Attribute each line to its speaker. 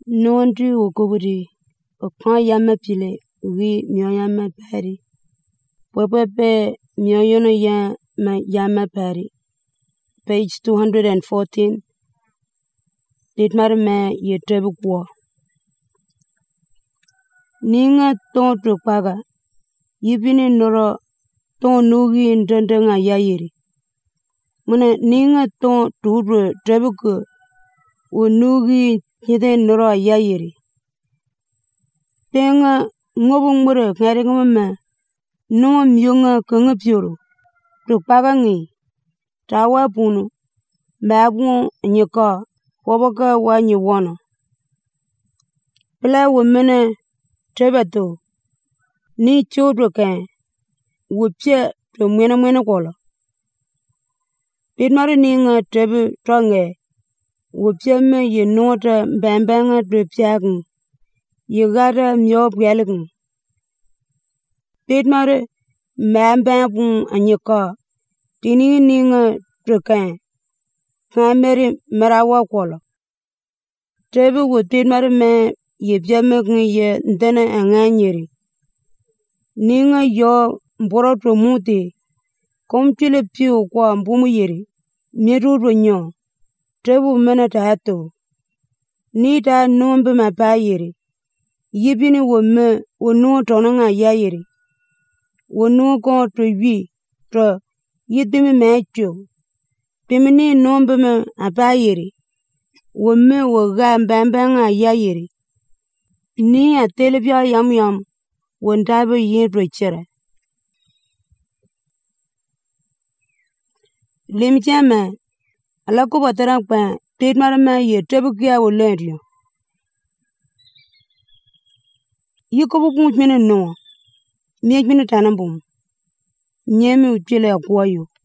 Speaker 1: Nondri okoburi okwa yama pile wi myo yama pari pepepe myo yono yama pari page 214 ditmar me ye trebu kwa ninga ton tukpaga yibini noro ton nugi ndendanga yayiri muna ninga ton tudwe trebu ku unugi nyide noro yayiri tenga ngobu ngure ngari ngama no myonga kanga pyoro tukpaga ngi tawa punu babu nyika wabaka wanyi wono pla womene trebato ni chodro kan wupye to mwena kola pitmar ninga trebu tronge wupye me ye nota bambanga to pyagun ye gada myo bwelgun pitmar mambabu anyika tini ninga trokan famere marawa kola trebu wo pitmar me ye byame ye ndana anganyeri ninga yo mboro to muti komchile pio kwa mbumu yeri miru nyo trebu mena tato ni ta nombe mapayeri yibini womme wonu tono nga yayeri wonu ko to wi to yidimi mecho pimini nombe me apayeri womme woga mbamba nga yayeri ni atelebya yam wondabe yidro chere limchama alako batara pa pitmar ma ye trebu kya wolenrio yikobu kun mene no miej mene tanambum nyemi uchile akwayo